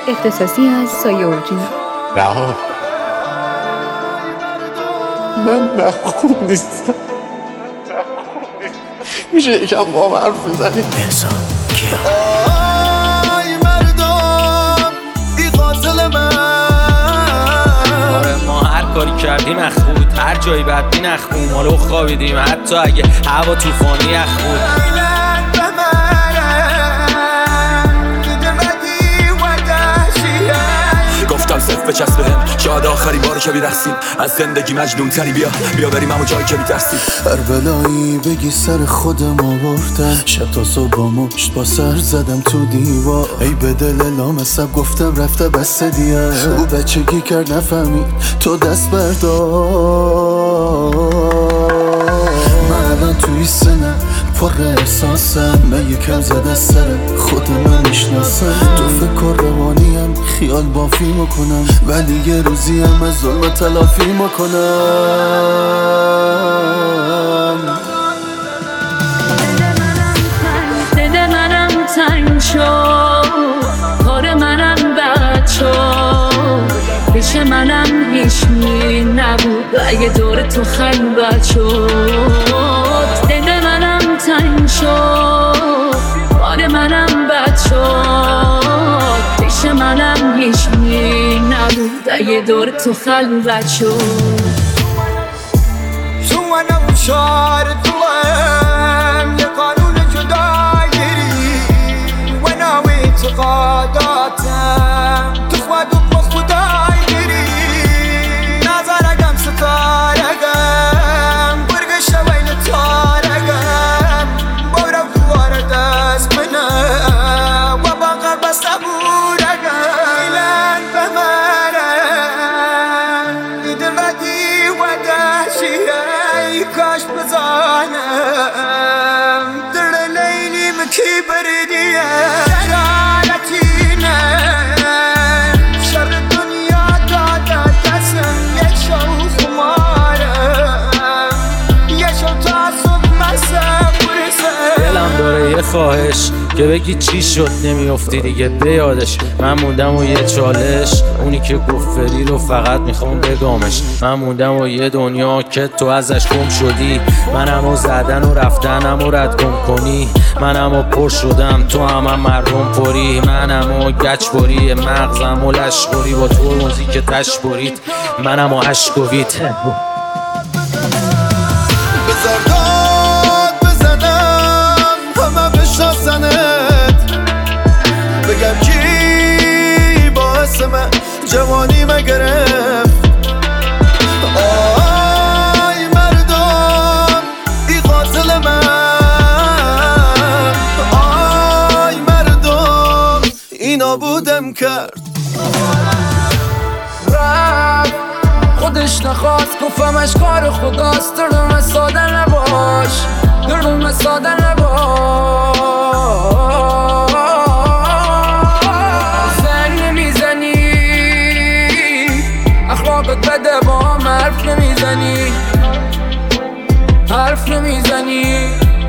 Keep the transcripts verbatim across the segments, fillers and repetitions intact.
اختصاصی از سایه اورجینال. رها من نه خوب نیستم. میشه یکم با هم حرف بزنیم؟ انسان کیا آی مردم ای قاتل من. آره ما هر کاری کردیم اخ بود، هر جایی بدبین اخ بود، مالو خوابیدیم حتی اگه هوا طوفانی اخ بود. گفتم صف بچسب بهم شاید آخری باره که بیرخسیم از زندگی مجنون تری. بیا بیا بریم همون جایی که بیترسیم. هر بلایی بگی سر خودم آوردم، شب تا صبح با مشت با سر زدم تو دیوار. ای به دل لامصب گفتم رفته بس دیگه، او بچگی کرد نفهمید تو دست بردار. من الان توی سنم پر احساسم، من یکم زده سر خود من میشناسم. تو فکر روانیم خیال بافی میکنم، ولی یه روزی هم از ظلم تلافی میکنم. دل منم تنگ شد، کار منم بد شد، پیش منم هیچ می نبود اگه دور تو خلوت شد. دل منم تنگ شد، کار منم بد شد، پیش منم هیچ می نبود اگه دور تو خلوت شد. تو منم شعر دلم یه قانون جداگیری و نو اعتقاداتم تو خود و با خدای گیری. نظرگم ستارگم برگش بین تارگم بارم دوباره دست منم و باقر بسته بورگم. ایلن بمرم دل بدی و دهشی ای کاش بزانم در لیلیم کی بردیه شرارتینه شر دنیا داده دستم یک شو خمارم یک شو تا صبح مسم برسم. دلم داره یه خواهش که بگی چی شد نمیافتی دیگه به یادش. من موندم و یه چالش اونی که گفت فری رو فقط میخوام بگامش. من موندم و یه دنیا که تو ازش گم شدی، منم و زدن و رفتنم و رد گم کنی. منم و پر شدم تو هم, هم مردم پری، منم و گچ بری مغزم و لشکری با تو موزیک تش برید منم و عشق و وید. بذار داد بزنم همه بشناسنت، بگم کی باعث من جوانی مگرفت. آی مردم ای قاتل من. آی مردم اینا بودم کرد رفت خودش نخواست گفتمش کار خداست. دردم ساده نباش دردم ساده نباش. زنگ نمیزنی اخلاقت بده با هم حرف نمیزنی حرف نمیزنی.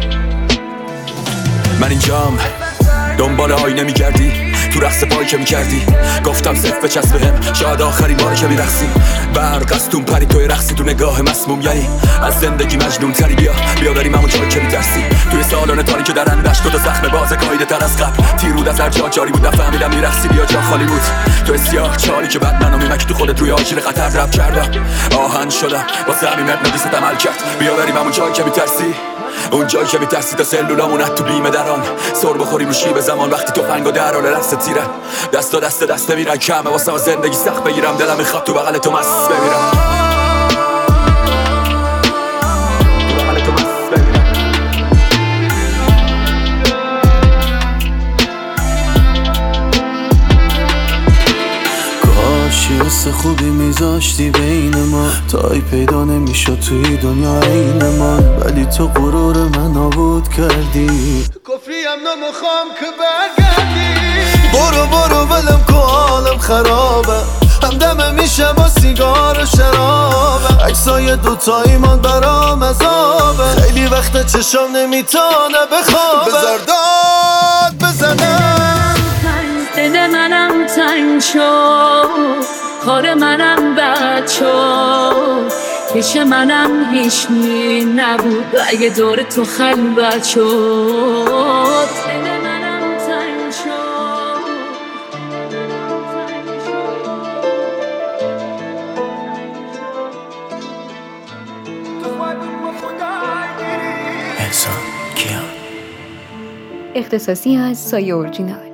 من اینجام دنبال آینه میگردی تو رقص پای که میکردی. گفتم صف بچسب بهم شاید آخرین باره که میرقصیم. برق از تون پری توی رقصی تو نگاه مسموم یعنی از زندگی مجنون تری. بیا بیا بریم همون جایی که میترسیم. توی سالن تاری که درندش تو تا زخم باز قایده تر از قبل. تیرود از هر جا جاری بود نفهمیدم میرقصی. بیا جا خالی بود تو سیاه چالی که بعد منو میمکی تو خودت روی آژیر خطر رب کردم. آهن شدم واسه همین مقناطیست عمل کرد. بیا بریم همون جایی که میترسی، اون جایی که میترسی تا سلولامونت تو بیمه دران. سر بخوریم رو شیب زمان وقتی تو فنگ و در حال رقص تیرن. دست و دست دست میرن کمه واسه زندگی سخت بگیرم. دلم میخواد تو بغل تو مست بمیرم. حس خوبی میذاشتی بین ما تا ای پیدا نمیشد توی دنیا عین من، ولی تو غرور من نابود کردی. کفریم نمیخوام که برگردی. برو برو ولم که حالم خرابه، همدمه میشه با سیگار و شرابه. عکسای دوتایی من برام عذابه، خیلی وقت چشم نمیتونه بخوابه. بذار داد بزنم دل منم تنگ شد، خار منم بد شد، پیش منم هیچ می نبود و اگه دور تو خلوت شد دل منم تنگ شد. اختصاصی از سایه اورجینال.